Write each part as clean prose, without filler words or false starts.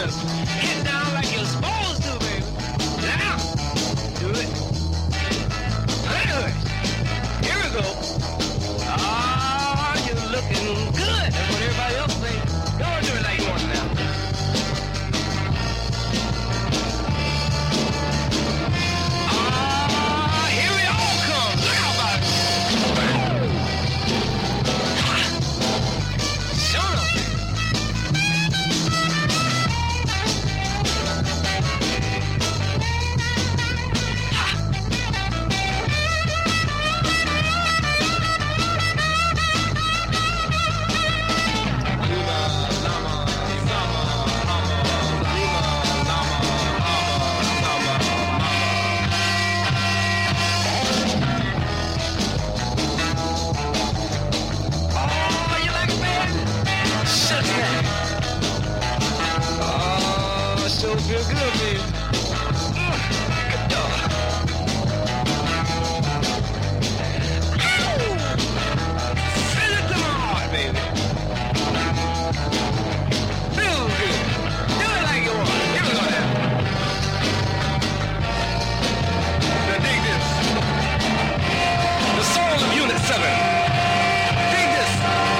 Get down like you're supposed to, baby. Now, do it. Anyway, here we go. Ah, you're looking good. That's what everybody else thinks. Go and do it like you want now. Ah, here we all come. Look out about it. Shut up. Feel good, baby. Good dog. Ow! Feel it to my heart, baby. Feel good. Do it like you want. Here we go now. Now dig this. The soul of Unit 7. Dig this.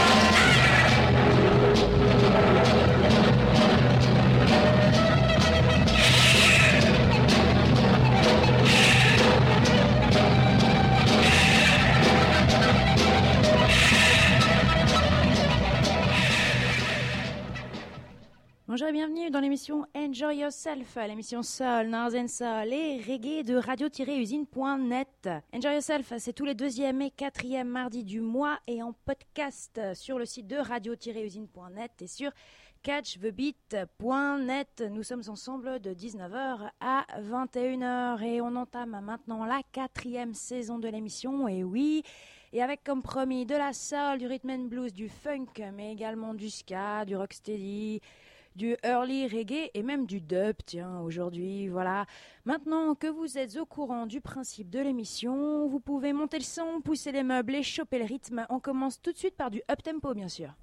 Bonjour et bienvenue dans l'émission Enjoy Yourself, l'émission Soul, North and Soul et Reggae de radio-usine.net. Enjoy Yourself, c'est tous les 2e et 4e mardis du mois et en podcast sur le site de radio-usine.net et sur catchthebeat.net. Nous sommes ensemble de 19h à 21h et on entame maintenant la 4e saison de l'émission, et oui, et avec comme promis de la soul, du rhythm and blues, du funk, mais également du ska, du rocksteady, du early reggae et même du dub, tiens, aujourd'hui, voilà. Maintenant que vous êtes au courant du principe de l'émission, vous pouvez monter le son, pousser les meubles et choper le rythme. On commence tout de suite par du up-tempo, bien sûr.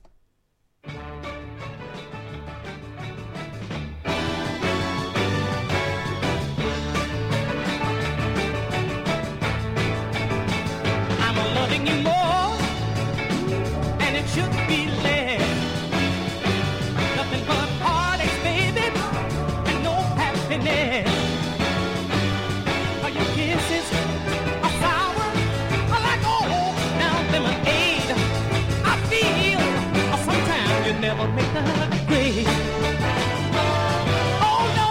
I'm loving you more, and it should be less. Nothing but heartaches, baby, and no happiness. Your kisses are sour, like old now lemonade. I feel sometimes you never make the grade. Oh no,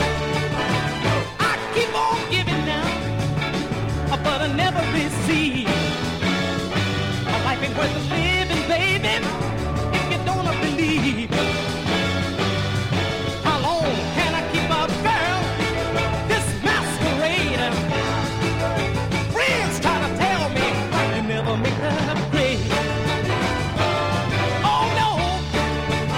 I keep on giving now, but I never receive. Life ain't worth living, baby, if you don't believe. How long can I keep up, girl, this masquerade? Friends try to tell me you never make the grade. Oh no,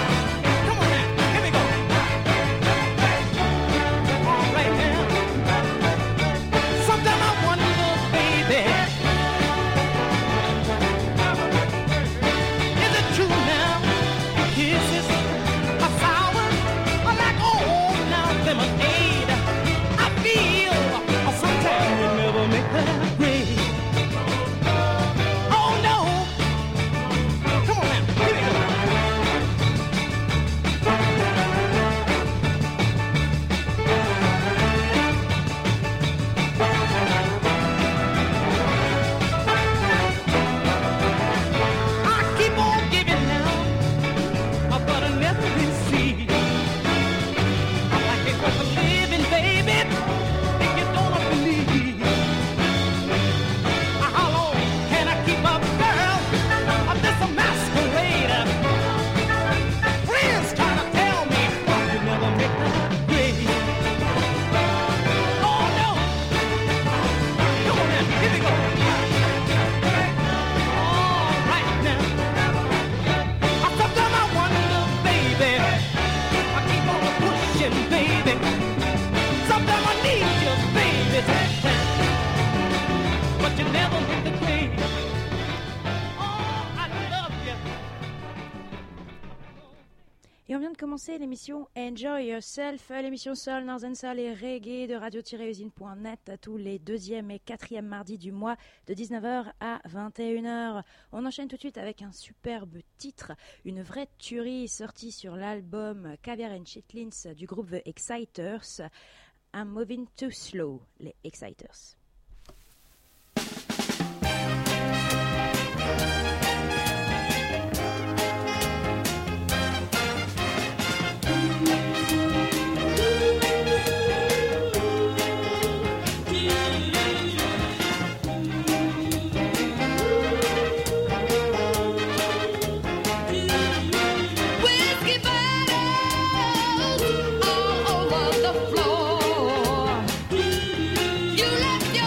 Et on vient de commencer l'émission Enjoy Yourself, l'émission Soul, Northern Soul et Reggae de radio-usine.net tous les 2e et 4e mardis du mois de 19h à 21h. On enchaîne tout de suite avec un superbe titre, une vraie tuerie sortie sur l'album Caviar and Chitlins du groupe The Exciters. I'm Moving Too Slow, les Exciters. You left your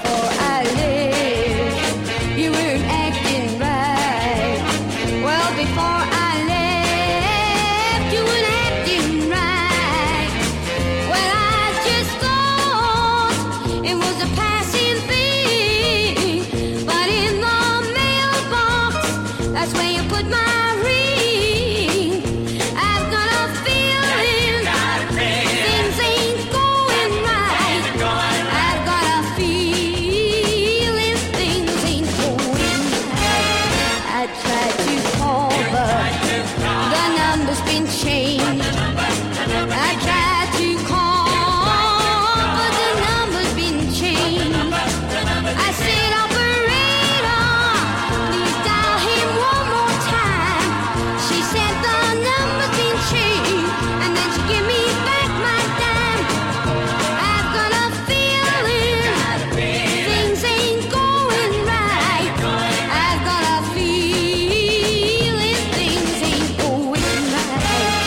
before I left, you weren't acting right. Well, before I left, you weren't acting right. Well, I just thought it was a passing thing, but in the mailbox, that's where you put my ring. I've got a feeling things ain't going right. I've got a feeling things ain't going right. I tried to call, but the number's been changed. I tried to call, but the number's been changed. I said, operator, please dial him one more time. She said the number's been changed, and then she gave me back my dime. I've got a feeling things ain't going right. I've got a feeling things ain't going right.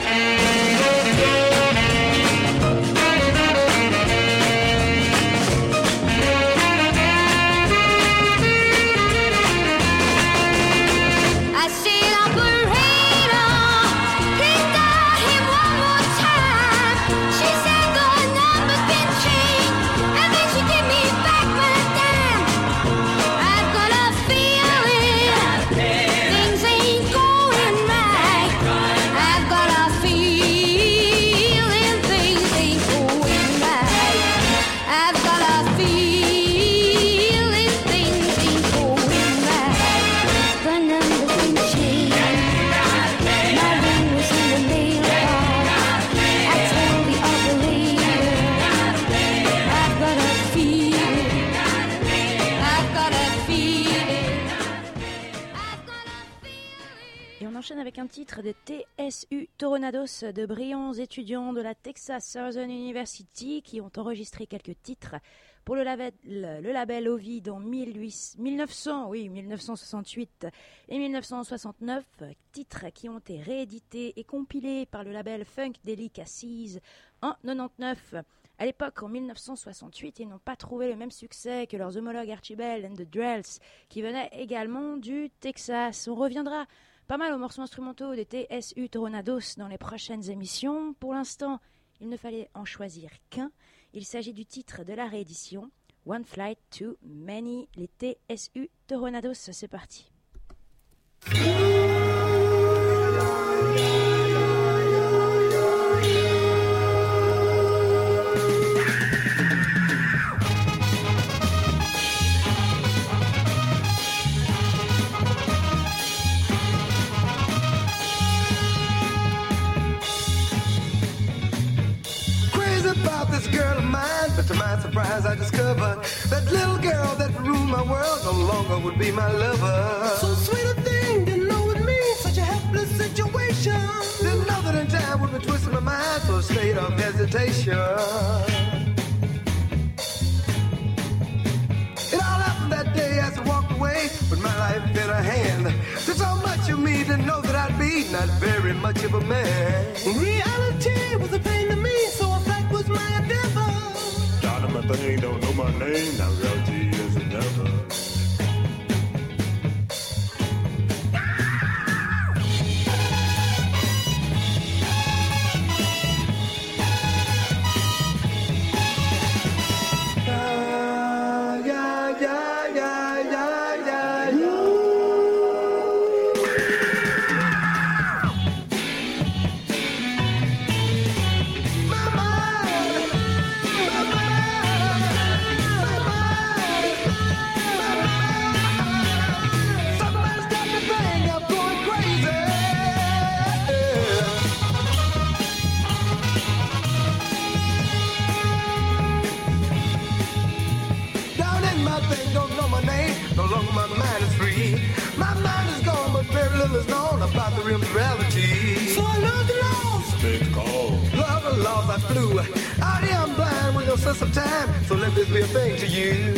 I said, operator, please dial him one more time. She said the number's been changed, and then she gave me back my dime. I've got a feeling things ain't going right. I've got a feeling things ain't going right. I've got a feeling things ain't going right. The number's been changed. My ring was in the mailbox. I told the operator, I've got a feeling. I've got a feeling. I've got a feeling. Et on enchaîne avec un titre des TSU Tornados, de brillants étudiants de la Texas Southern University qui ont enregistré quelques titres pour le label Ovid en 1968 et 1969, titres qui ont été réédités et compilés par le label Funkadelic Assis en 99. À l'époque, en 1968, ils n'ont pas trouvé le même succès que leurs homologues Archibald and the Drells, qui venaient également du Texas. On reviendra pas mal aux morceaux instrumentaux des TSU Tornados dans les prochaines émissions. Pour l'instant, il ne fallait en choisir qu'un. Il s'agit du titre de la réédition, One Flight Too Many, les TSU Tornados. C'est parti. Crazy about this girl of mine, but to my surprise I discovered that little girl that ruled my world no longer would be my lover. So sweet a thing, didn't know it means such a helpless situation. Didn't know that in time would be twisting my mind to a state of hesitation. It all happened that day as I walked away with my life in her hand. There's so much of me to know that I'd be not very much of a man. Reality was a pain to me, so a fact was my endeavor. Darling, my thing don't know my name. Now reality is a never. About the real reality. So I love the laws. Big call. Love the laws I flew. Out here I'm blind with no sense of time. So let this be a thing to you.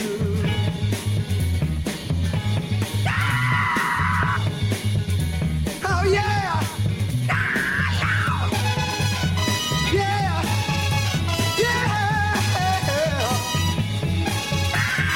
Oh yeah. Yeah. Yeah.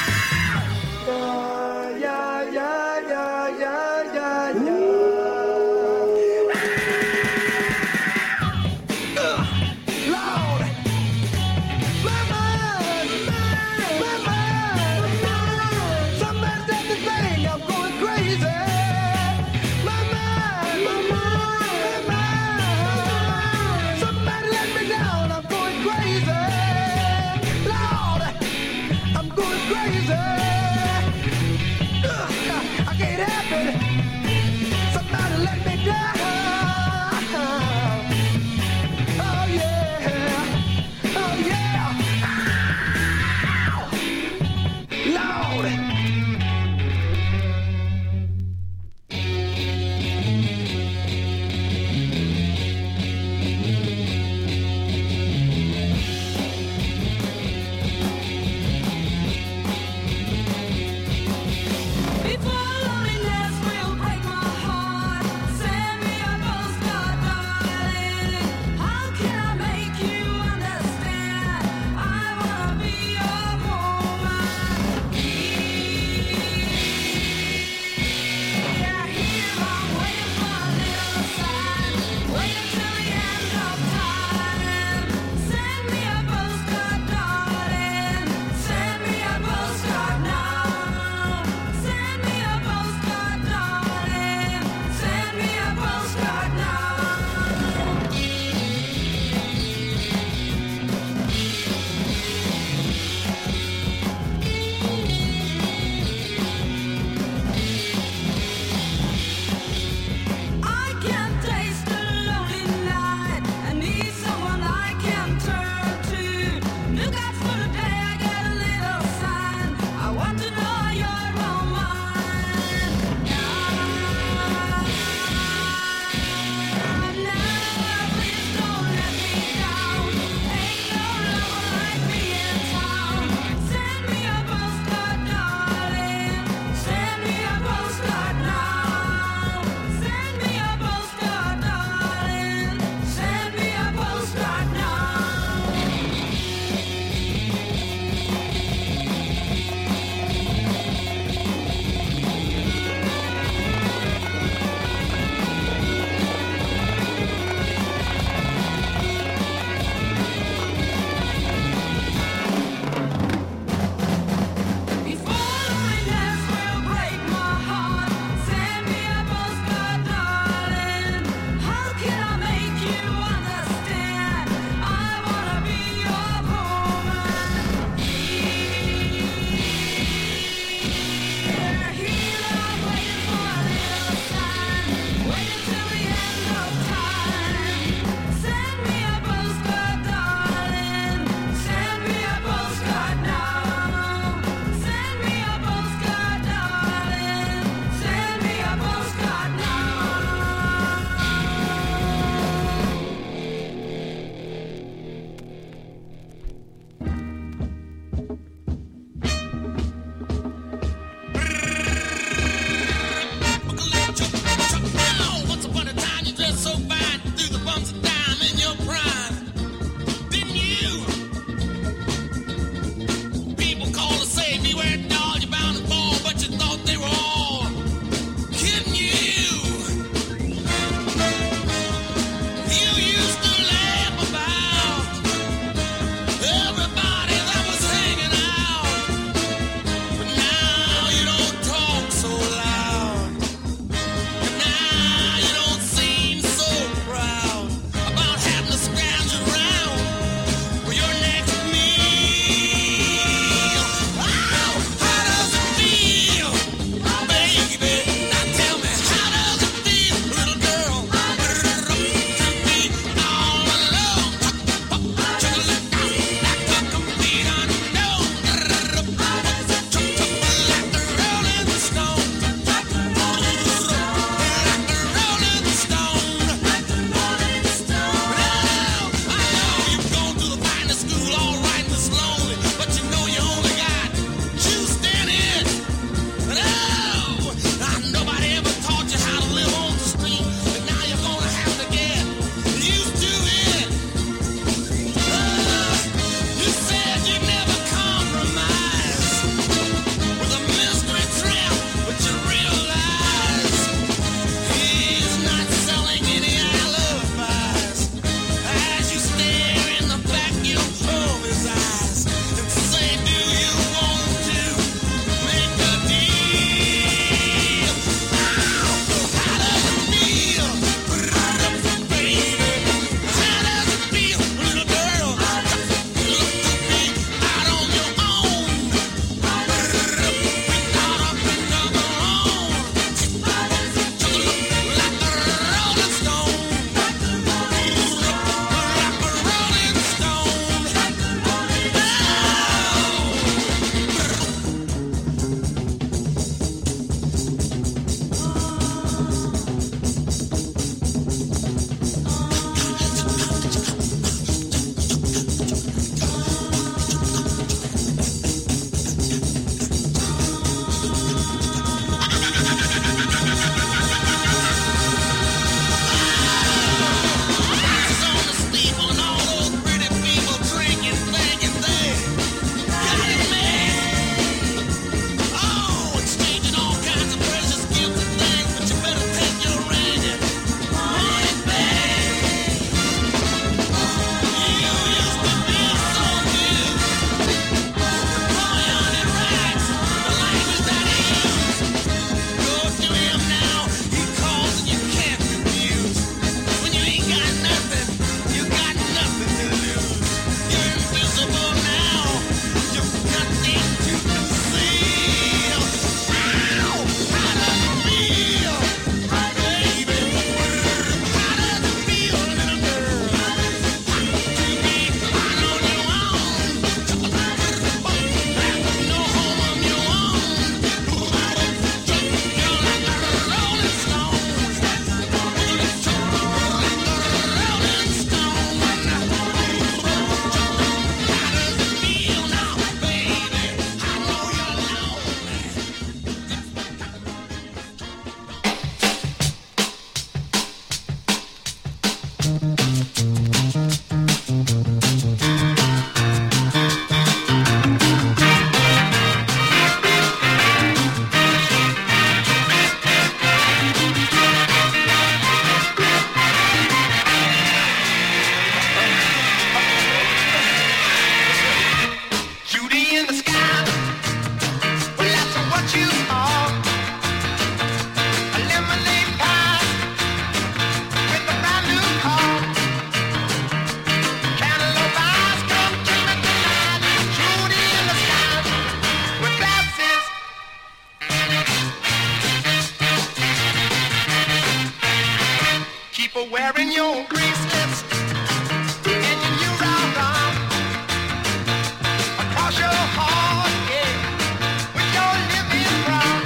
people wearing your bracelets and your new round arm across your heart, yeah, with your living from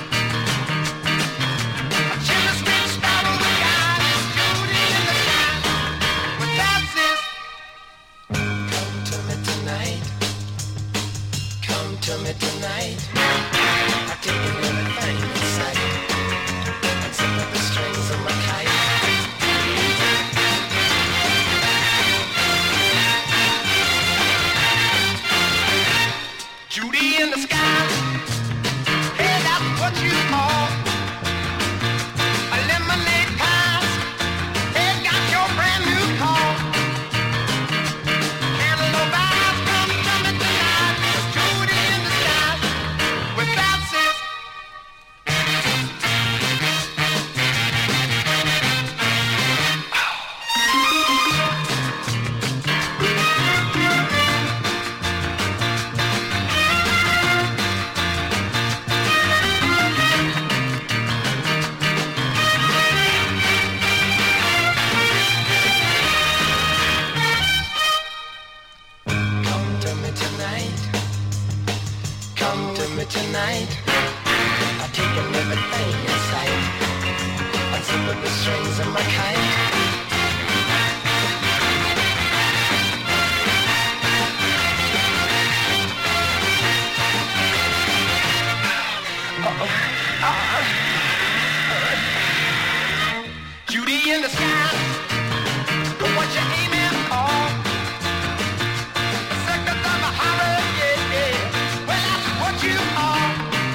a chilly street sparrow with eyes shooting in the sky. But that's it. Come to me tonight. Come to me tonight. I take everything in sight. Unzip the strings of my kite. Judy in the sky, hey, that's what you call a lemonade pass. Hey, got your brand new car. Cantaloupe eyes, come to me tonight. Judy in the sky, with that's it. Come to me tonight. Come to me tonight. I've taken everything in sight. Unzip the strings of my kite. Judy in the sky, what you aiming for? The seconds of a horror, yeah, yeah. Well, that's what you are.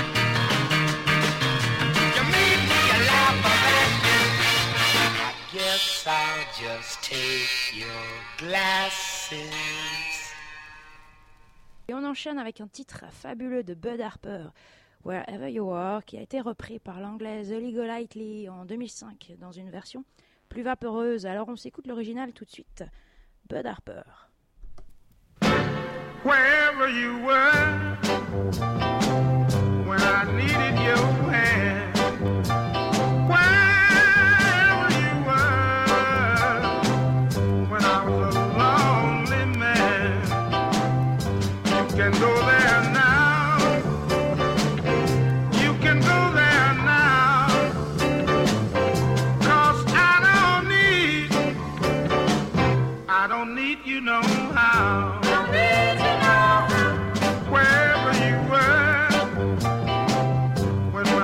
You made me a laugh of that. I guess I'll just take your glasses. Et on enchaîne avec un titre fabuleux de Bud Harper, Wherever You Are, qui a été repris par l'anglaise Holly Golightly en 2005 dans une version plus vaporeuse. Alors on s'écoute l'original tout de suite. Bud Harper. Wherever you were, when I needed your hand. Wherever you were, when I was a lonely man. You can go there now. You can go there now. 'Cause I don't need you no how. Wherever you were, when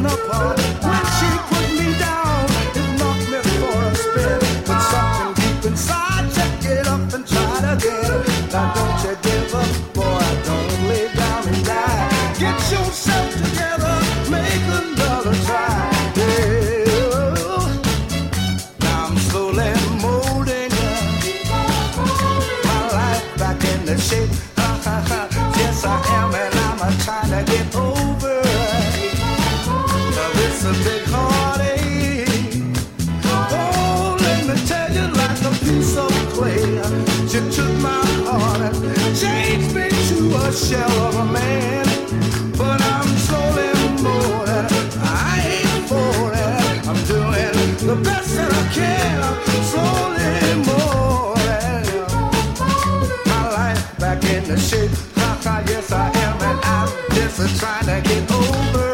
apart. When she put me down, it knocked me for a spin. But something deep inside, check it up and try it again. Now don't you give up, boy, don't lay down and die. Get yourself together, make another try. Now I'm slowly molding my life back into shape. Yes, I am, and I'm trying to get over. Now it's a big heartache. Oh, let me tell you, like a piece of clay, she took my heart and changed me to a shell of a man. But I'm slowly molding. I ain't falling. I'm doing the best that I can. I'm slowly molding my life back into shape. Yes, I am, and I'm just trying to get over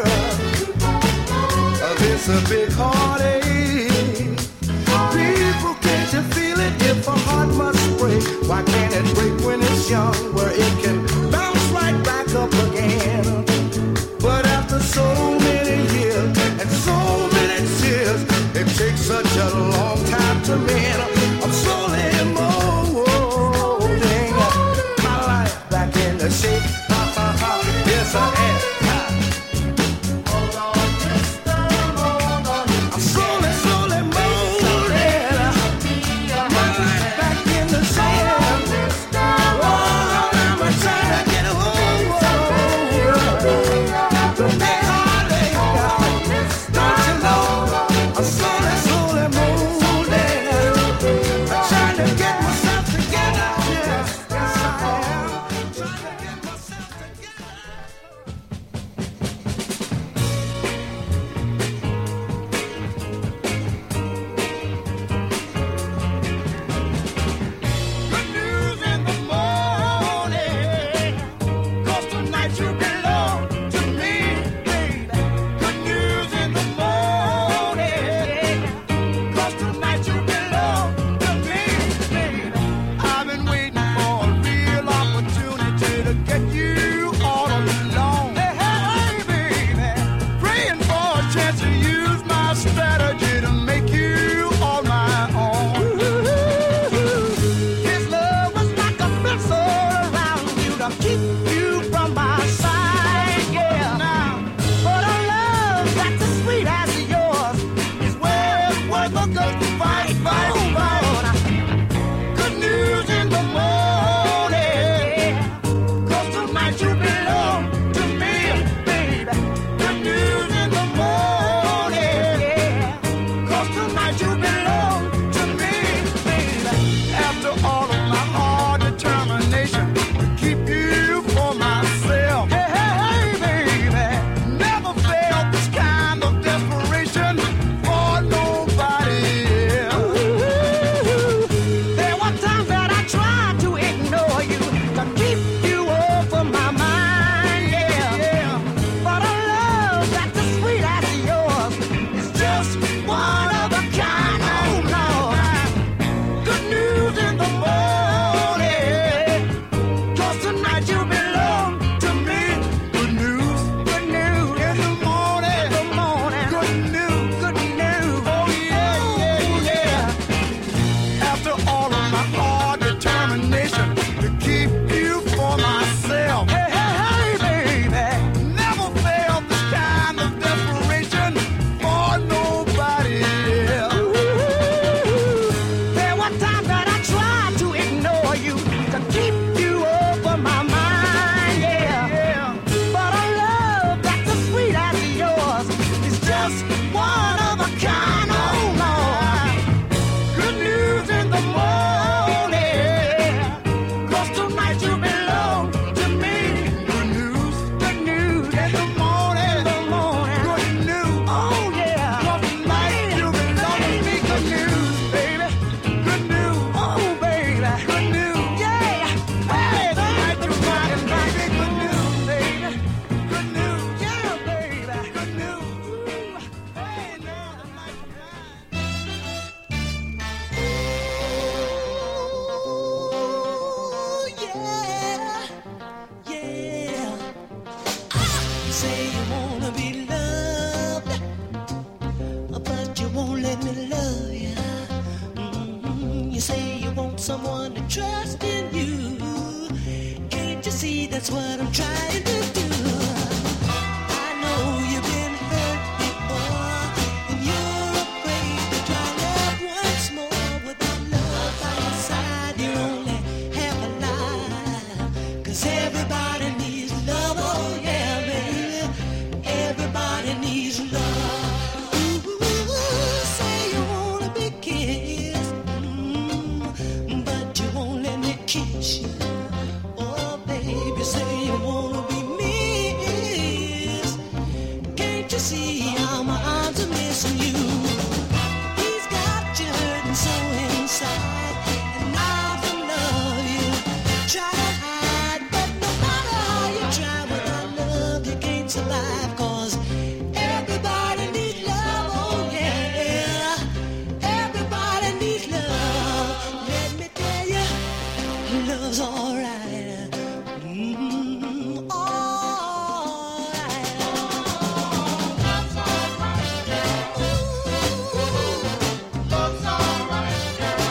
this a big heartache. People, can't you feel it? If a heart must break, why can't it break when it's young, where it can bounce right back up again? But after so many years and so many tears, it takes such a long time to mend. I'm slowly molding my life back into shape. Yes, I am. I'm slowly, slowly molding my life back into shape. Oh, I'm trying to get over the big heartache. Don't you know? I'm slowly, slowly molding. I'm trying to get myself together. Yes, yes, I am. Trying to get myself together. Good news in the morning, 'cause tonight you belong to me, baby. Good news in the morning, 'cause tonight you belong to me, baby. I've been waiting for a real opportunity to get you all alone. Hey, hey, baby, praying for a chance to use my strategy to make you all my own. His love was like a fence all around you to keep you from my side, yeah. Now, but a love that's as sweet as yours is worth a good fight. Good news in the morning, 'cause tonight you belong to me, baby. Good news in the morning, 'cause tonight you belong to me, baby. After all of my hard determination to keep you for myself, hey, hey, hey, baby, never felt this kind of desperation for nobody else. There were times that I tried to ignore you, to keep you off of my mind, yeah. But a love that's as sweet as yours is just one of a kind, oh Lord. Good news in the morning, 'cause tonight you belong to me. Good news in the morning, good news, oh yeah, yeah, yeah. After all of my hard determination to keep you for myself, hey, hey, hey, baby, never felt this kind of desperation for nobody else. There were times that I tried to ignore you, to keep you over my mind, yeah. But a love that's as sweet as yours is just one of a kind, oh Lord. Good news in the morning, 'cause tonight you belong to me. Good news in the morning, good news, oh yeah. 'Cause tonight you belong to me. Good news, baby, good news, oh baby, good news, yeah. Hey, tonight you rockin', baby, good news, baby, good news, yeah, baby, good news. Hey, now tonight you Say you wanna be loved trust in you. Can't you see that's what I'm trying to do? I know you've been hurt before, and you're afraid to try love once more. Without love by your side, you're only half alive. 'Cause everybody needs love, oh yeah, baby. Everybody needs love. Ooh, say you wanna be kissed, but you won't let me kiss you. Oh, baby, say you wanna be missed. Can't you see how my arms are missing you? He's got you hurting so inside, and I can love you. Try to hide, but no matter how you try, without love you can't survive. 'Cause everybody needs love, oh yeah. Everybody needs love. Let me tell you, love's alright. Alright. Love's alright, girl. Love's alright, girl.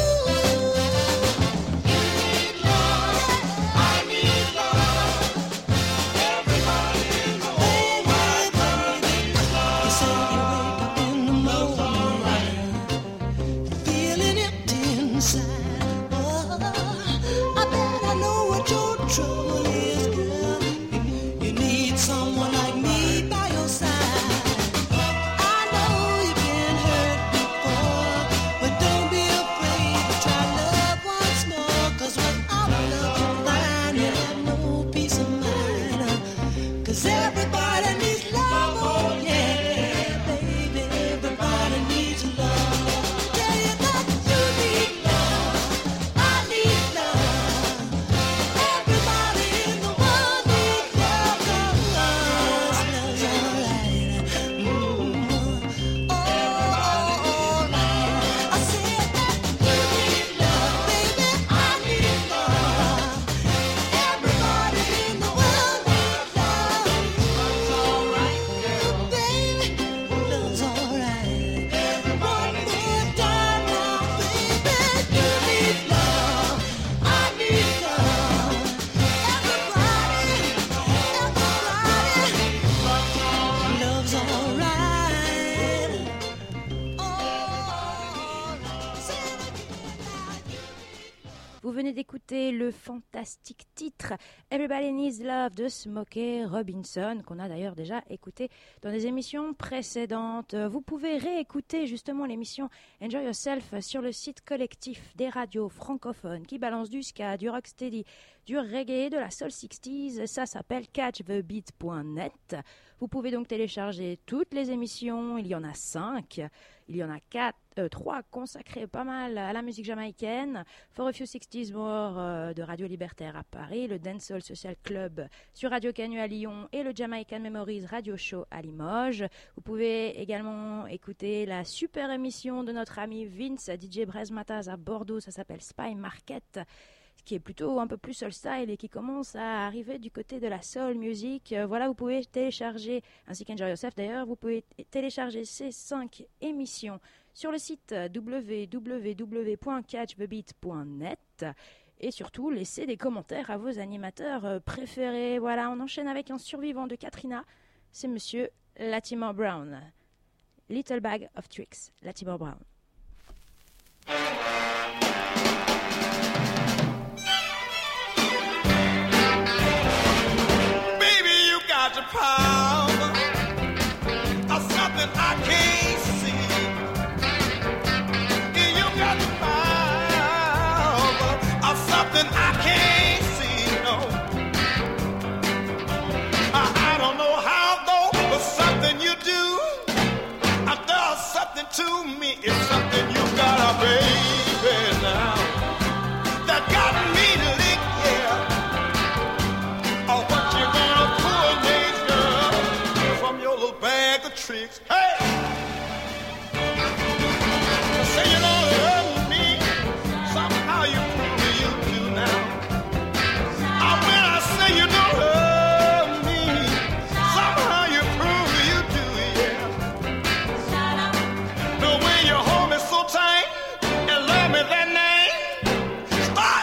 You need love. I need love. Everybody in the whole wide world needs love. You say you wake up in the morning, feeling empty inside. Oh, I bet I know what your trouble is, girl. You need someone like me by your side. I know you've been hurt before, but don't be afraid to try love once more. 'Cause without love you find you have no peace of mind. 'Cause everybody needs love, oh yeah, baby. Everybody needs love. Tell you that you need love. I need love. Everybody in the world needs love. 'Cause love's alright. Alright. I said that you need love, baby. I need love. Everybody in the world needs love. Love's alright, girl. Baby, love's alright. One more time now, baby. You need love. I need love. Everybody, love's alright. Vous venez d'écouter le fantastique titre Everybody Needs Love de Smokey Robinson, qu'on a d'ailleurs déjà écouté dans des émissions précédentes. Vous pouvez réécouter justement l'émission Enjoy Yourself sur le site collectif des radios francophones qui balance du ska, du rocksteady, du reggae, de la soul 60s. Ça s'appelle catchthebeat.net. Vous pouvez donc télécharger toutes les émissions. Il y en a 5. Il y en a 3 consacrées pas mal à la musique jamaïcaine. For a Few 60s More de Radio Libertaire à Paris, le Dancehall Social Club sur Radio Canu à Lyon et le Jamaican Memories Radio Show à Limoges. Vous pouvez également écouter la super émission de notre ami Vince, DJ Brezmataz à Bordeaux. Ça s'appelle Spy Market, qui est plutôt un peu plus soul style et qui commence à arriver du côté de la soul music. Voilà, vous pouvez télécharger, ainsi qu'Enjoy Yourself d'ailleurs, vous pouvez télécharger ces 5 émissions sur le site www.catchthebeat.net et surtout laisser des commentaires à vos animateurs préférés. Voilà, on enchaîne avec un survivant de Katrina, c'est monsieur Latimer Brown. Little Bag of Tricks, Latimer Brown. The power of something I can't see. You got the power of something I can't see. No, I don't know how though, but something you do does something to me. It's something you got, a baby now that got me licked. Yeah, oh, what you gonna pull me? Your little bag of tricks. Hey! Say you don't love me, somehow you prove you do now. When I say you don't love me, somehow you prove you do, yeah. The way you hold me so tight and love me that name, start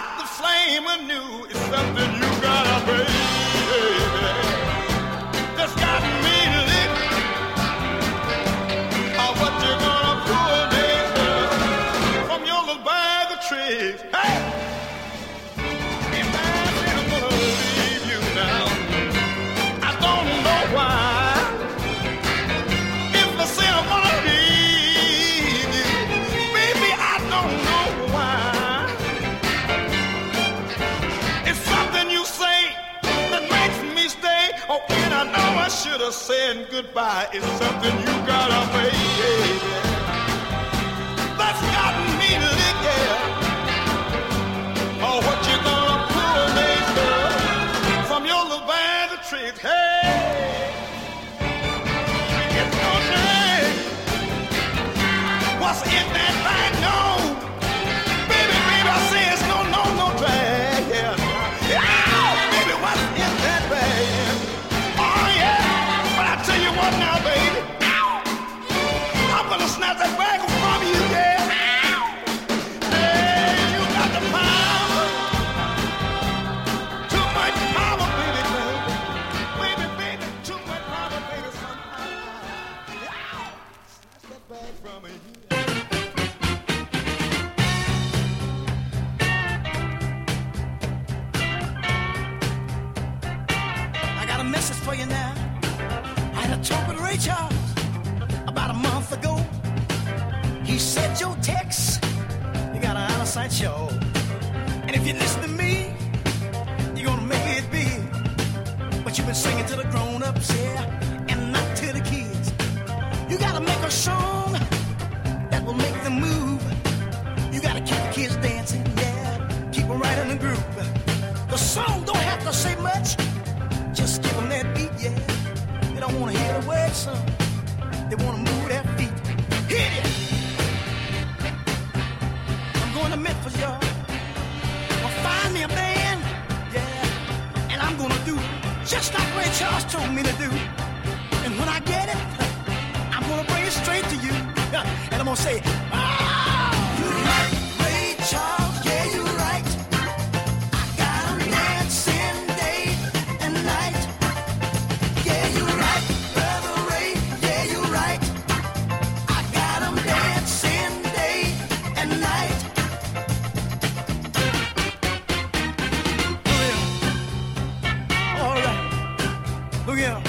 should have said goodbye is something you gotta pay, baby. That's got me licked, yeah. Oh, what you gonna pull, baby, from your little bag of tricks? Hey, it's no shame. What's in that bag? No, baby, baby, I say it's no bag, yeah. Oh, baby, what's in that bag? Oh, yeah, but I tell you what now, baby, I'm gonna snap that bag from you, yeah. Hey, you got the power, too much power, baby, baby, baby, too much power, baby, somehow. Snap that bag from you. I got a message for you now. I had a talk with Ray Charles about a month ago. He said your text, you got an out-of-sight show. And if you listen to me, you're gonna make it big. But you've been singing to the grown-ups, yeah, and not to the kids. You gotta make a song that will make them move. You gotta keep the kids dancing, yeah, keep them right in the groove. The song don't have to say much, just give them that beat, yeah. They don't wanna hear the words, son. They wanna move their feet. Hit it! I'm going to Memphis, y'all. I'll find me a band, yeah. And I'm gonna do just like Ray Charles told me to do. And when I get it, I'm gonna bring it straight to you. And I'm gonna say, oh, you're right, Ray Charles, yeah, you're right. I got 'em dancing day and night. Yeah, you're right, Brother Ray, yeah, you're right. I got 'em dancing day and night. All right, look here.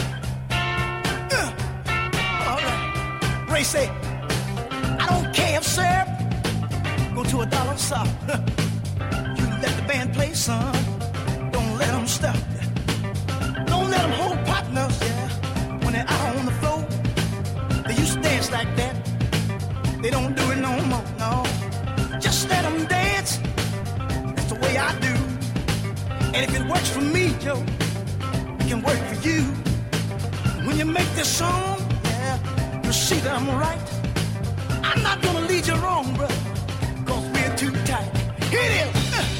All right, Ray say, I don't care if syrup go to $1 shop. You let the band play, son. Don't let them stop. Don't let them hold partners, yeah. When they're out on the floor, they used to dance like that. They don't do it no more, no. Just let them dance. That's the way I do. And if it works for me, Joe, it can work for you. When you make this song, yeah, you'll see that I'm right. I'm not gonna lead you wrong, brother, 'cause we're too tight. Hit it!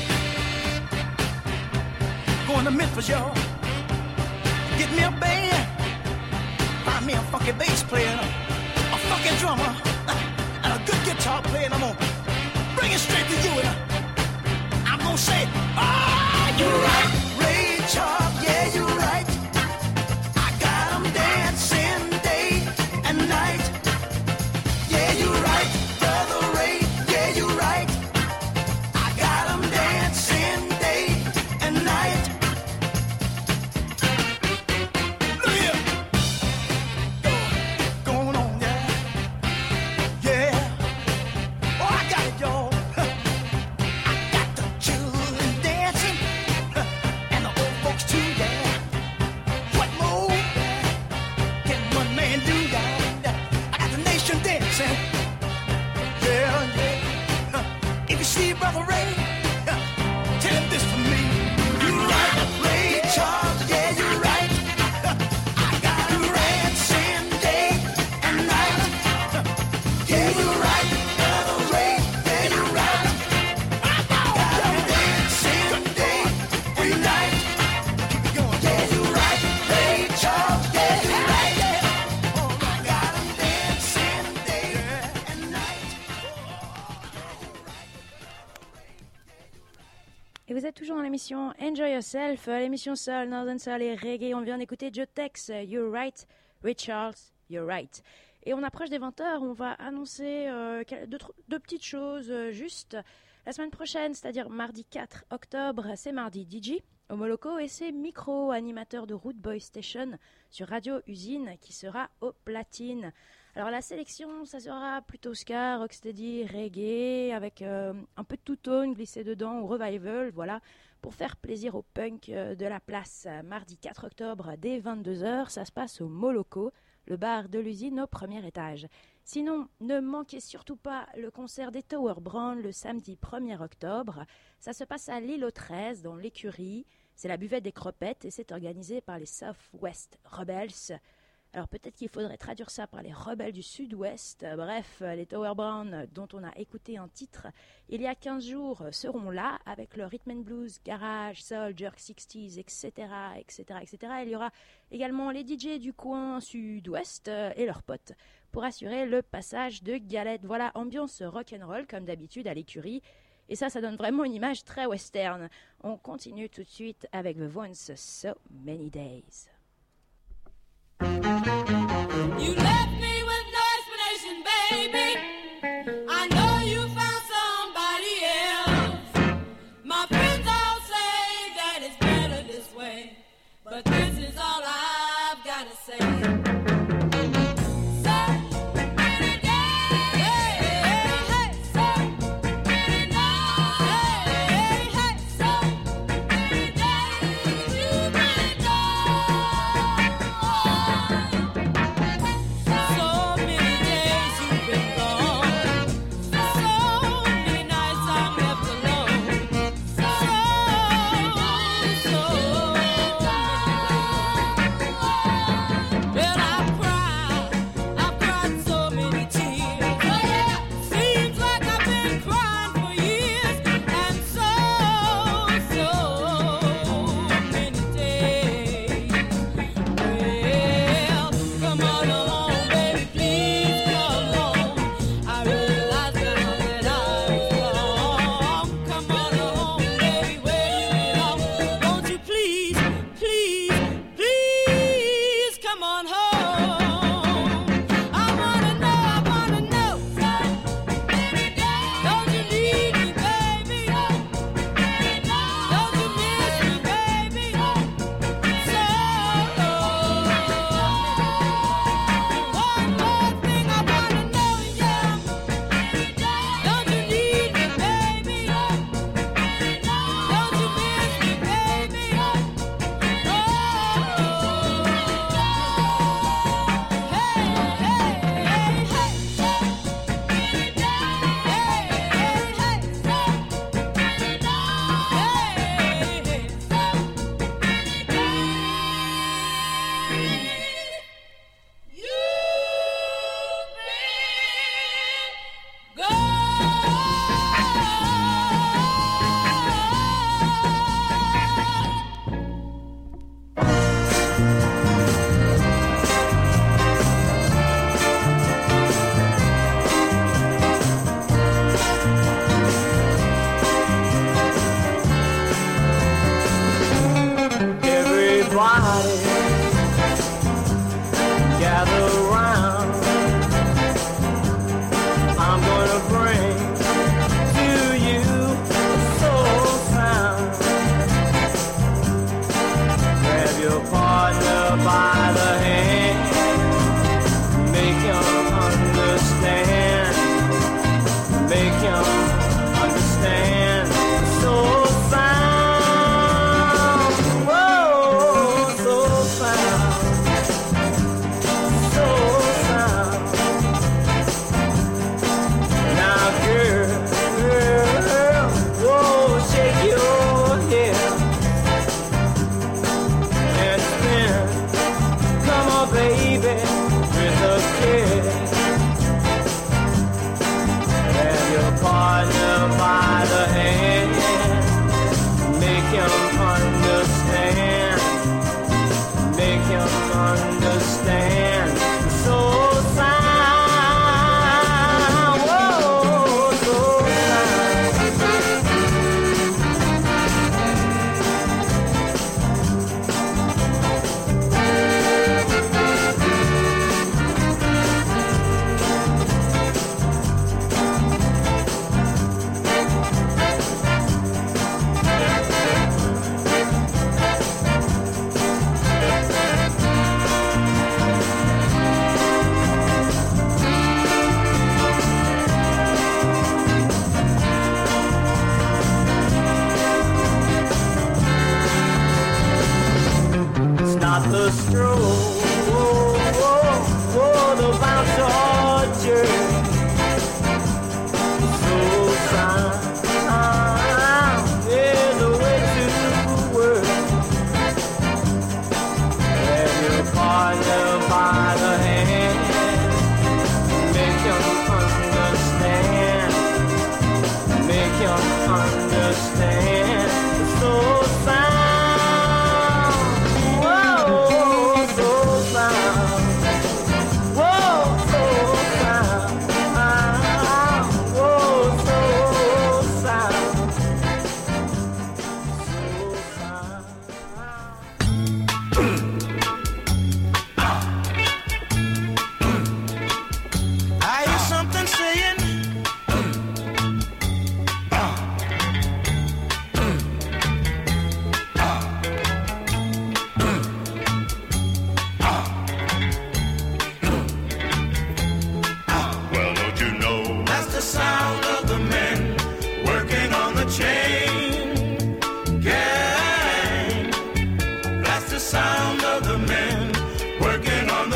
Going to Memphis, y'all. Get me a band. Find me a funky bass player, a funky drummer, and a good guitar player. And I'm gonna bring it straight to you. And I'm gonna say, ah, you're right, Ray Charles, yeah, you're right. I got 'em dancing day and night. Yeah, you're right, Brother Ray, yeah, you're right. I got 'em dancing day and night. Look here. Going on, yeah. Yeah. Oh, I got it, y'all. I got the children dancing, and the old folks too, yeah. What more can one man do, yeah? I got the nation dancing. Yeah, yeah. If you see Brother Ray, tell him this for me. You're right, Ray Charles, yeah, you're right. I got 'em dancing day and night. Yeah, you're right, Brother Ray, yeah, you're right. I got 'em dancing day and night. Keep it going. Yeah, you're right, Ray Charles, yeah, you're right. Oh, I got 'em dancing day and night. Et vous êtes toujours dans l'émission Enjoy Yourself, l'émission Soul, Northern Soul et Reggae. On vient d'écouter Joe Tex, You're Right, Ray Charles, You're Right. Et on approche des 20h, on va annoncer deux petites choses juste. La semaine prochaine, c'est-à-dire mardi 4 octobre, c'est mardi DJ au Moloko et c'est Micro, animateur de Root Boy Station sur Radio Usine qui sera au platine. Alors la sélection, ça sera plutôt ska, rocksteady, reggae, avec un peu de two-tone glissé dedans, ou revival, voilà, pour faire plaisir aux punks de la place. Mardi 4 octobre dès 22h, ça se passe au Moloko, le bar de l'usine au premier étage. Sinon, ne manquez surtout pas le concert des Tower Brown le samedi 1er octobre. Ça se passe à l'île aux 13 dans l'écurie. C'est la buvette des Cropettes et c'est organisé par les Southwest Rebels. Alors peut-être qu'il faudrait traduire ça par les rebelles du Sud-Ouest. Bref, les Tower Brown, dont on a écouté un titre il y a 15 jours, seront là avec leur rhythm and blues, garage, soul, jerk 60s, etc., etc., etc. Il y aura également les DJ du coin Sud-Ouest et leurs potes pour assurer le passage de galettes. Voilà, ambiance rock'n'roll comme d'habitude à l'écurie. Et ça donne vraiment une image très western. On continue tout de suite avec The Once So Many Days. You left me with no explanation, baby. I know you found somebody else. My friends all say that it's better this way, but this is all I've got to say.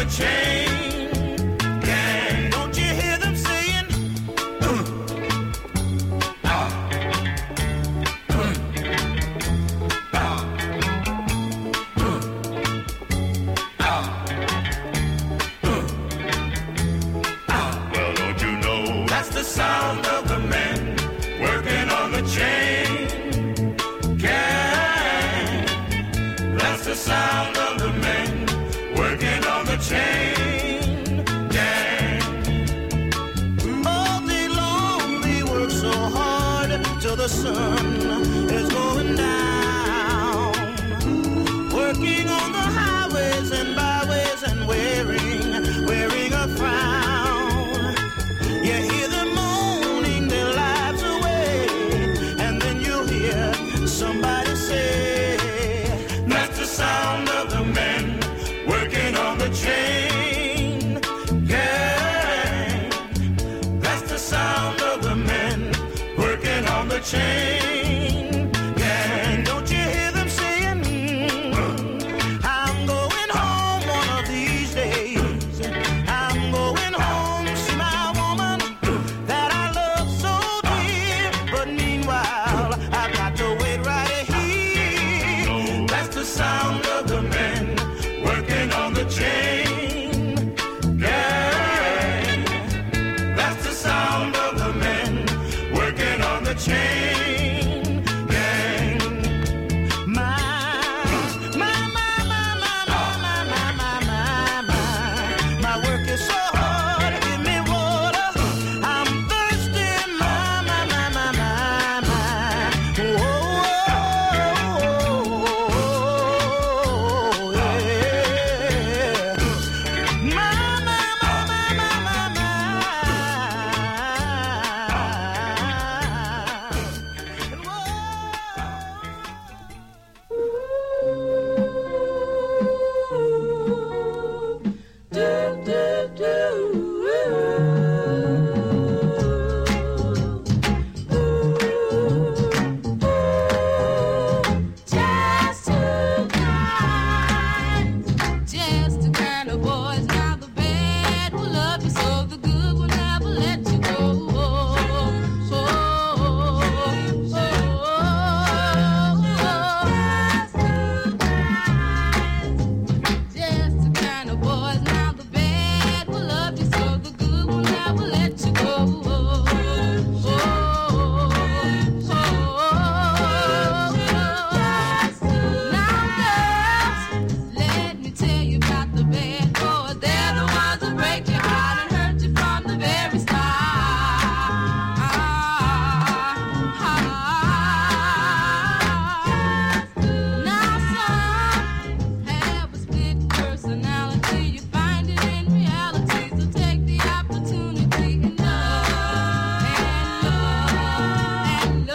the chain. Gang, don't you hear them saying? Well, don't you know That's the sound of the men working on the chain gang. That's the sound of the men working on the chain gang. All day long they work so hard till the sun is going down. Working on the highways and byways and wearing a frown. You hear them moaning their lives away, and then you hear somebody say, that's the sound of the men working on the chain gang. That's the sound of the men working on the chain gang. Don't you hear them saying, I'm going home one of these days. I'm going home to see my woman that I love so dear. But meanwhile, I've got to wait right here. That's the sound of the men working on the chain gang. That's the sound of the men working on the chain gang. My work is so hard. Give me water. I'm thirsty. My. Oh, yeah. Just the kind of boys, now the bad will love you, so the good will never let you go. Just the kind of boys, now the bad will love you, so the good will never let you go. Now, girls, let me tell you about the bad boys. They're the ones that break your heart and hurt you from the very start. Now some have a split personality. You find it in reality, so take the opportunity and love and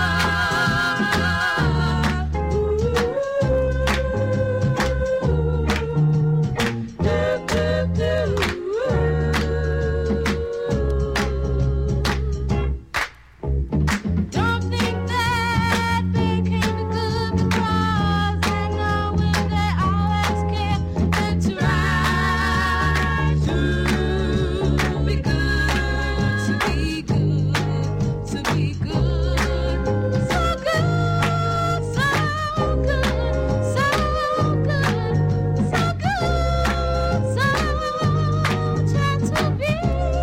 Don't think that they can be good because they know if they always can and try to be good, to be good, to be good. So good, so good, so good, so good, so try to be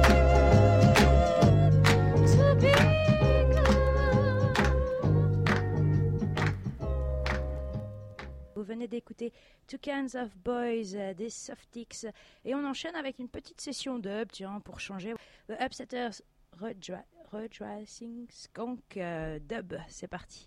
good. Vous venez d'écouter Two Kinds of Boys des Softics et on enchaîne avec une petite session dub, tiens, pour changer. The Upsetters Redrassing Skunk dub, c'est parti.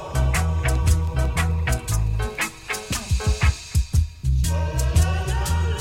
La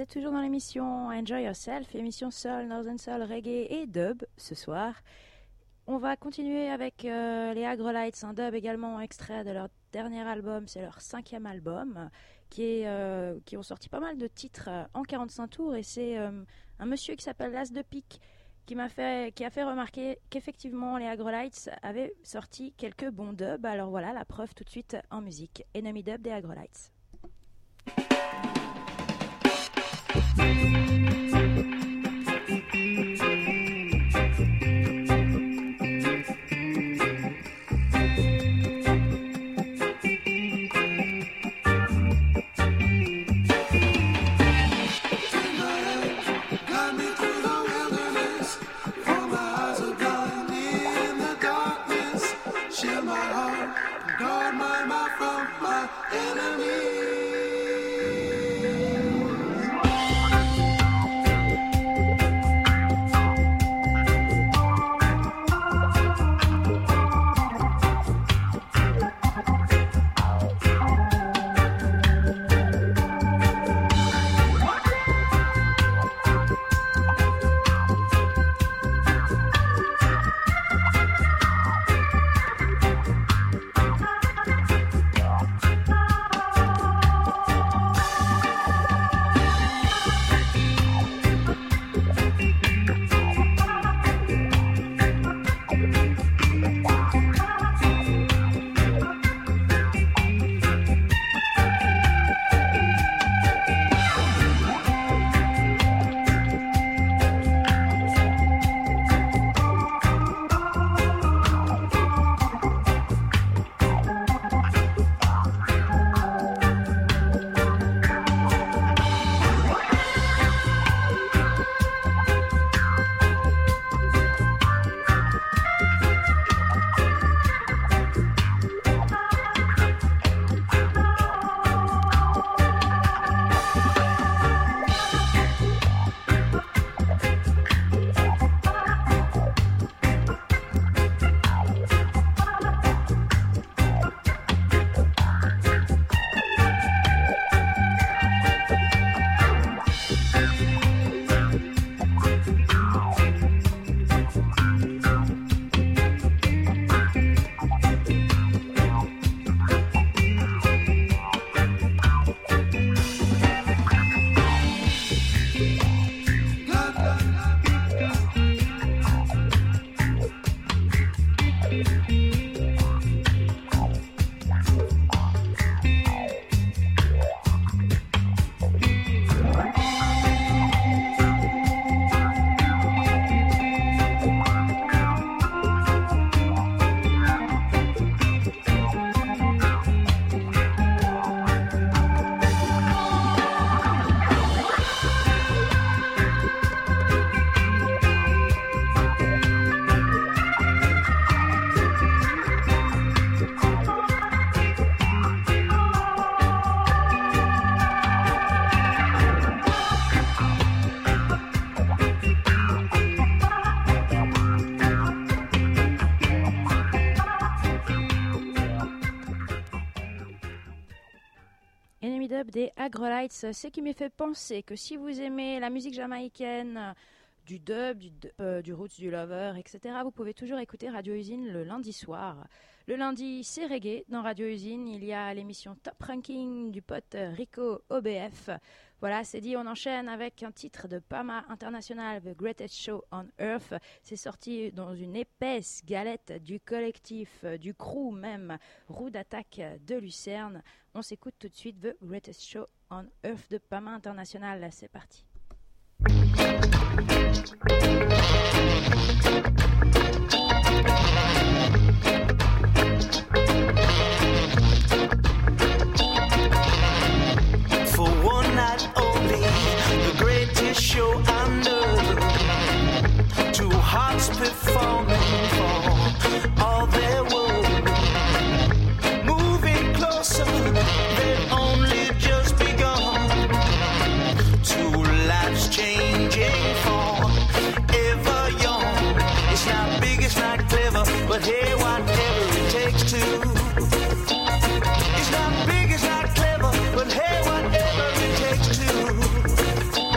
êtes toujours dans l'émission Enjoy Yourself, émission Soul, Northern Soul, Reggae et Dub ce soir. On va continuer avec les Agro-Lights, un dub également extrait de leur dernier album, c'est leur 5e album, qui ont sorti pas mal de titres en 45 tours, et c'est un monsieur qui s'appelle Las de Pique qui a fait remarquer qu'effectivement les Agro-Lights avaient sorti quelques bons dubs. Alors voilà, la preuve tout de suite en musique. Enemy Dub des Agro-Lights. Des Agro-Lights, ce qui me fait penser que si vous aimez la musique jamaïcaine, du dub, du roots, du lover, etc., vous pouvez toujours écouter Radio Usine le lundi soir. Le lundi, c'est reggae. Dans Radio Usine, il y a l'émission Top Ranking du pote Rico OBF. Voilà, c'est dit, on enchaîne avec un titre de Pama International, The Greatest Show on Earth. C'est sorti dans une épaisse galette du collectif, du crew même, Roue d'attaque de Lucerne. On s'écoute tout de suite The Greatest Show on Earth de Pama International. C'est parti. For one night only, the greatest show on earth. Two hearts performing for all their world. Moving closer, they've only just begun. Two lives changing forever young. It's not big, it's not clever, but hey, whatever it takes to. It's not big, it's not clever, but hey, whatever it takes to.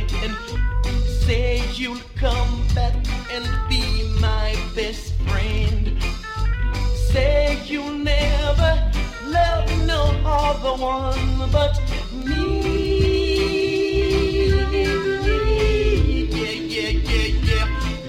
and say you'll come back and be my best friend. Say you'll never love no other one but me. Yeah, yeah, yeah, yeah.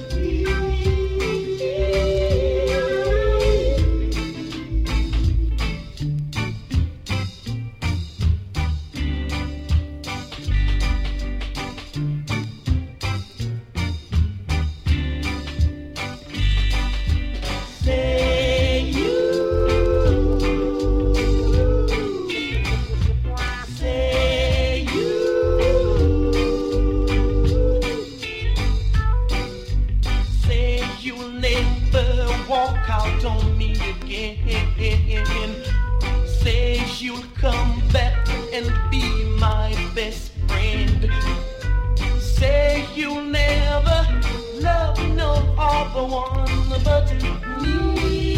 Says you'll come back and be my best friend. Say you'll never love no other one but me.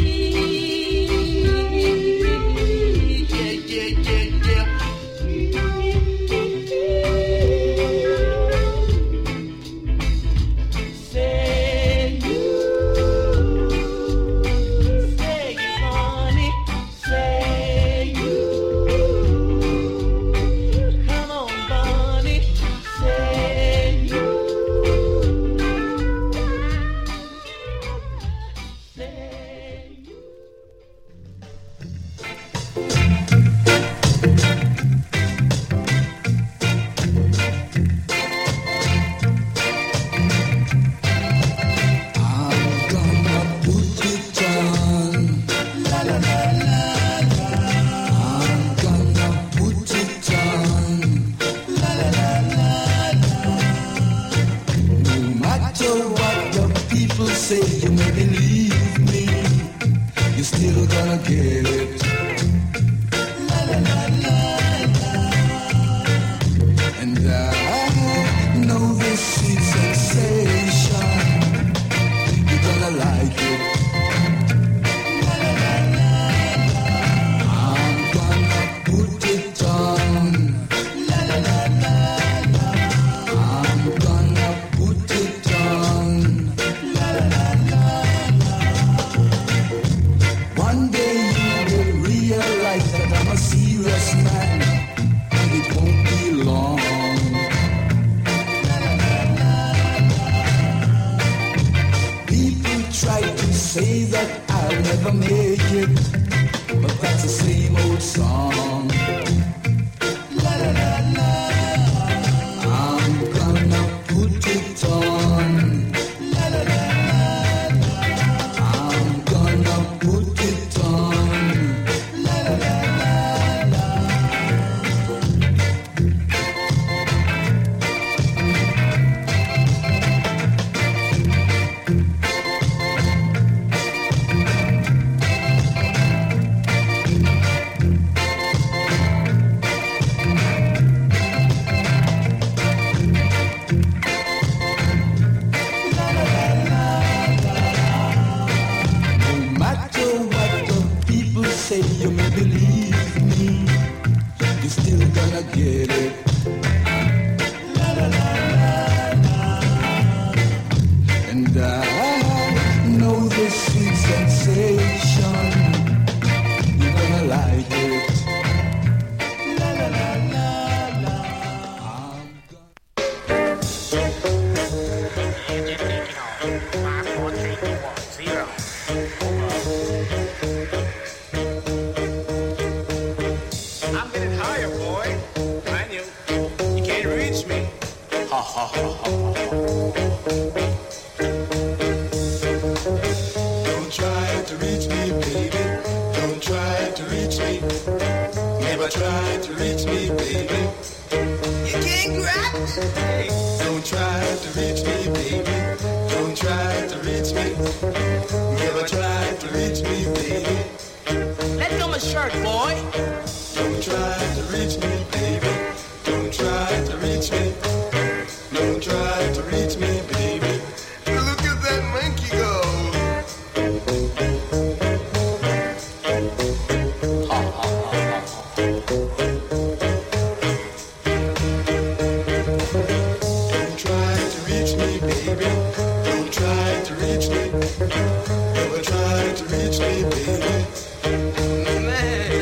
Yeah, yeah, yeah, yeah.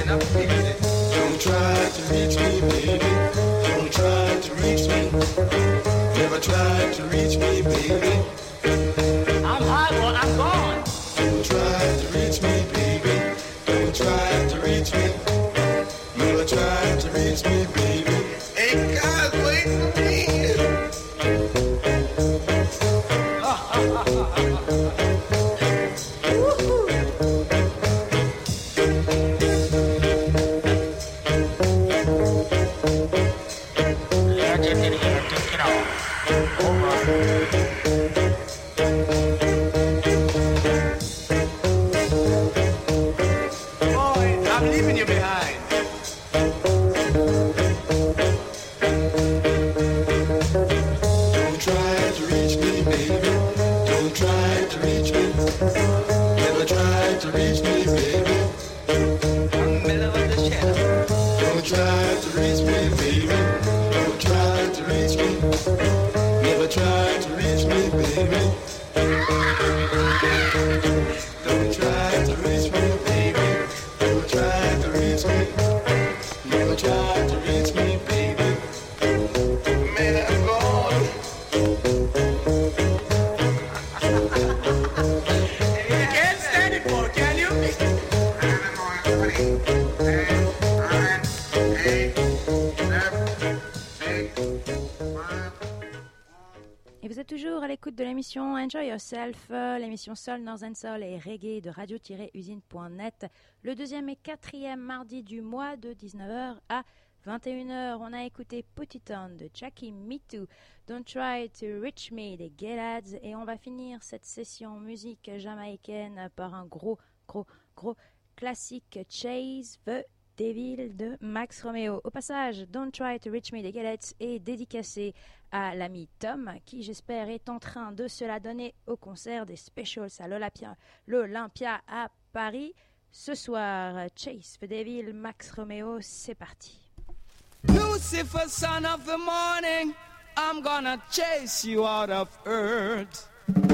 Don't try to reach me, baby. Don't try to reach me. Never try to reach me, baby. I'm hot, well, I'm gone. Don't try to reach me, baby. Don't try to reach me. Never try to reach me, baby. Hey, guys, wait for me. Enjoy Yourself, l'émission Soul, Northern Soul et Reggae de radio-usine.net, le deuxième et quatrième mardi du mois de 19h à 21h. On a écouté Put It On de Jackie Me Too, Don't Try to Reach Me des Gaylads, et on va finir cette session musique jamaïcaine par un gros classique, Chase the Devil de Max Romeo. Au passage, Don't Try to Reach Me des Gaylads est dédicacé à l'ami Tom, qui j'espère est en train de se la donner au concert des Specials à l'Olympia à Paris ce soir. Chase the Devil, Max Romeo, c'est parti. Lucifer, son of the morning, I'm gonna chase you out of earth.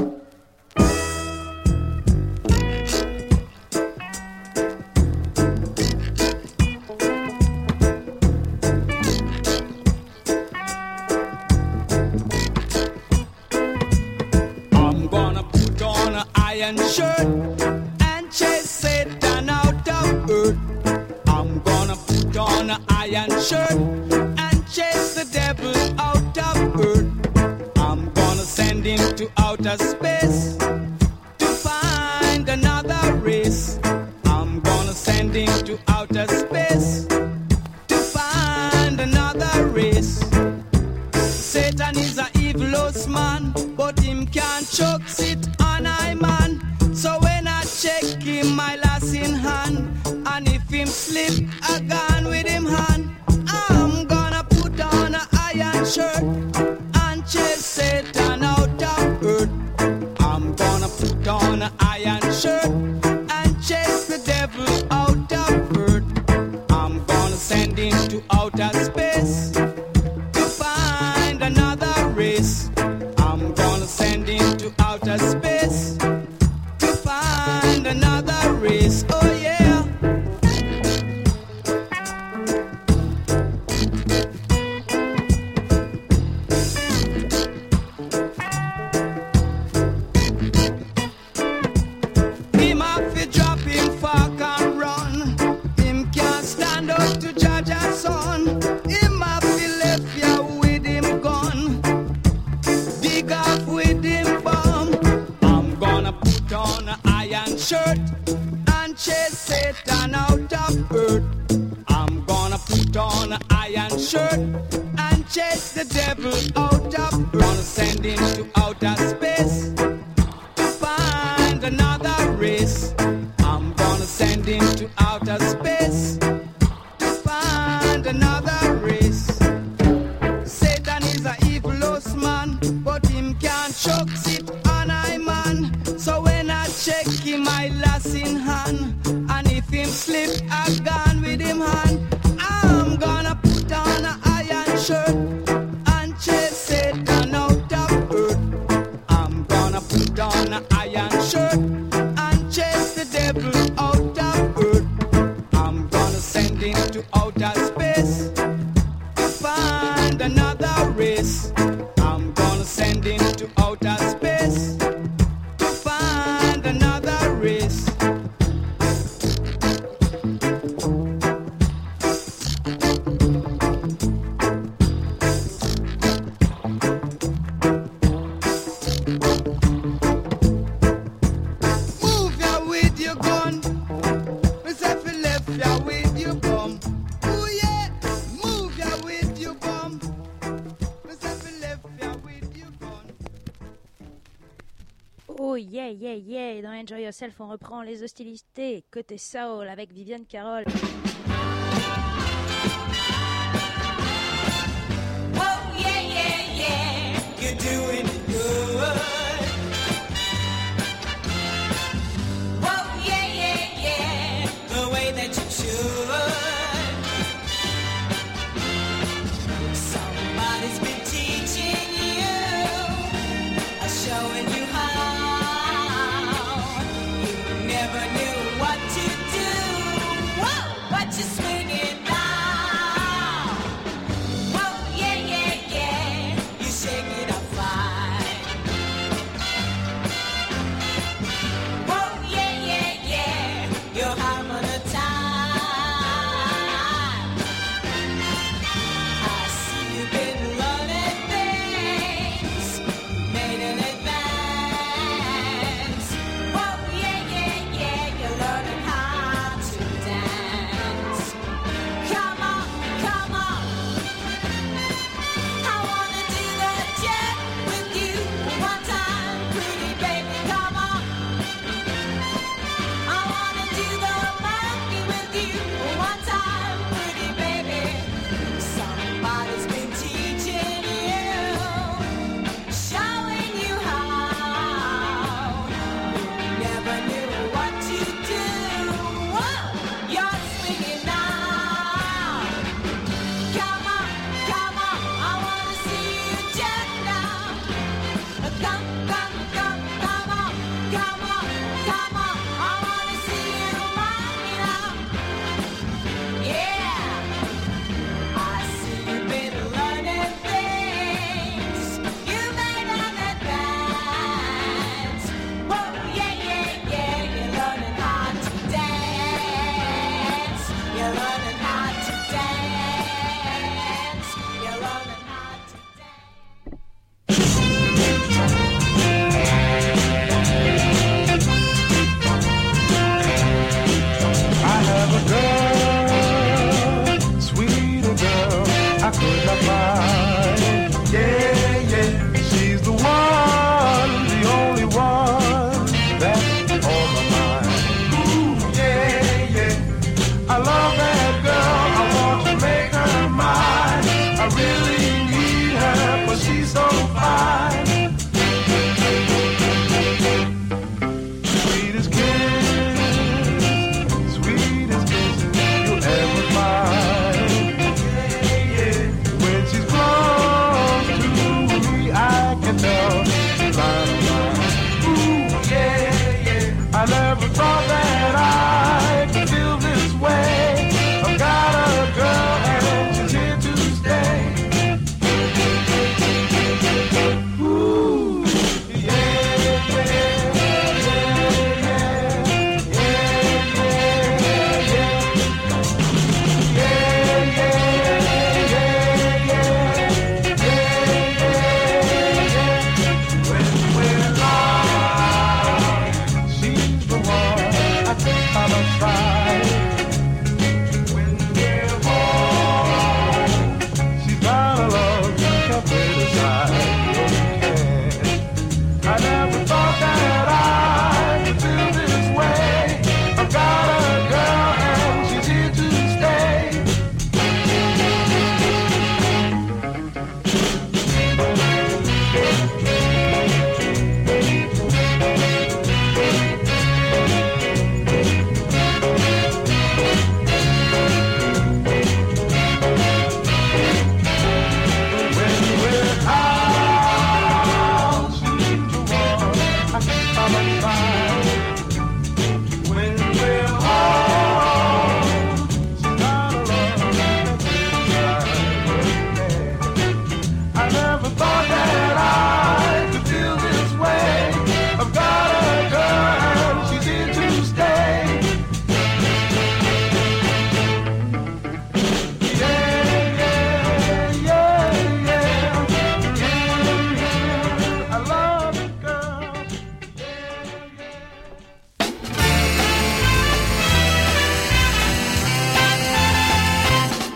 Iron shirt and chase Satan out of earth. I'm gonna put on an iron shirt and chase the devil out of earth. I'm gonna send him to outer space to find another race. I'm gonna send him to outer space to find another race. Satan is a evilous man, but him can't choke it on I man. So when I check him, my lass in hand, and if him slip, I gone with him hand. I'm gonna put on an iron shirt and chase Satan out of earth. I'm gonna put on an iron shirt and chase the devil out of earth. I'm gonna send him to outer space to find another race. I'm gonna send him to outer space to find another race. Oh yeah. Him have to drop him fork and run. Him can't stand up to judge a son. Him have to left ya with him gun. Dig off with him bomb. I'm gonna put on an iron shirt and chase Satan out of earth. I'm gonna put on an iron shirt and chase the devil out of earth. Gonna send him to outer space to find another race. I'm gonna send him to outer space to find another race. Satan is a evilous man, but him can't choke it on I man. So when I check him, I lass in hand, and if him slip, I gone with him hand. I'm gonna put on an iron shirt and chase Satan out of earth. I'm gonna put on an iron shirt and chase the devil out of earth. I'm gonna left ya with your bum. Ooh yeah, move ya with your bum. Me say fi left ya with your bum. Oh yeah, yeah, yeah. Dans Enjoy Yourself, on reprend les hostilités côté soul avec Viviane Carole. Oh yeah, yeah, yeah, you're doing it good. Oh yeah, yeah, yeah, the way that you should. Somebody's been teaching you, showing you how. You never knew what to do. Whoa, but you're swinging now. Whoa, yeah, yeah, yeah, you shake it up fine. Whoa, yeah, yeah, yeah, you're having a time. I see you've been learning things, made in advance. Whoa, yeah, yeah, yeah, you're learning how to dance.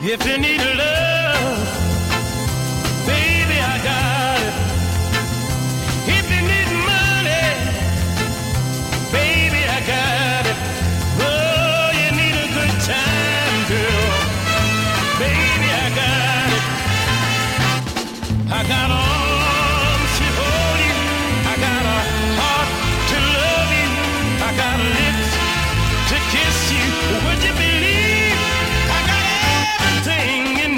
If you need love, baby, I got it. If you need money, baby, I got it. Oh, you need a good time, girl, baby, I got it. I got arms to hold you, I got a heart to love you, I got lips to kiss you. Would you believe I got everything you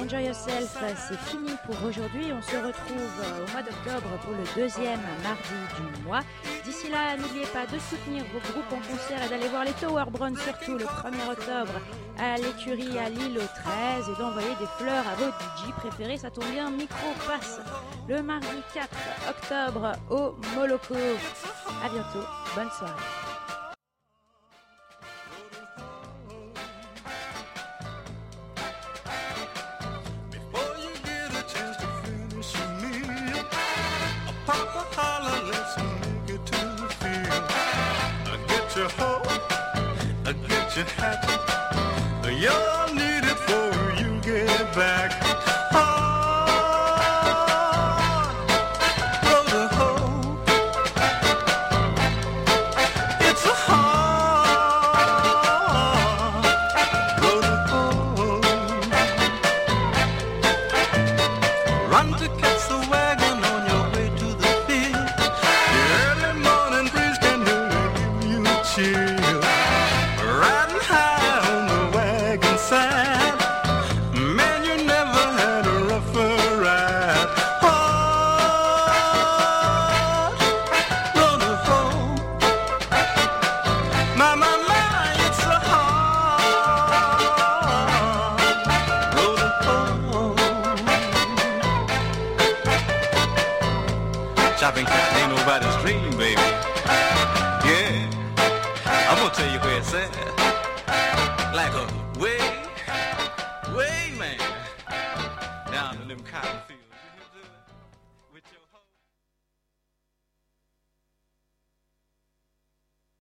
Enjoy Yourself, c'est fini pour aujourd'hui. On se retrouve au mois d'octobre pour le deuxième mardi du mois. D'ici là, n'oubliez pas de soutenir vos groupes en concert et d'aller voir les Tower Brown, surtout le 1er octobre à l'écurie à Lille au 13, et d'envoyer des fleurs à vos DJ préférés. Ça tombe bien, Micro passe le mardi 4 octobre au Moloko. À bientôt, bonne soirée. Papa holler, let's make it to the field. Get your hoe, get your hat. You'll need it for you get back. Blow the hoe. It's a hard. Blow the hoe. Run to catch the wagon on your way to the field. The early morning breeze can really give you a chill. Riding high on the wagon side, man, you never had a rougher ride. Hard, blow the hoe. My, it's a hard, blow the hoe. Chopping cat ain't nobody's dream, baby. Yeah, I'm gonna tell you where it's at. Like a way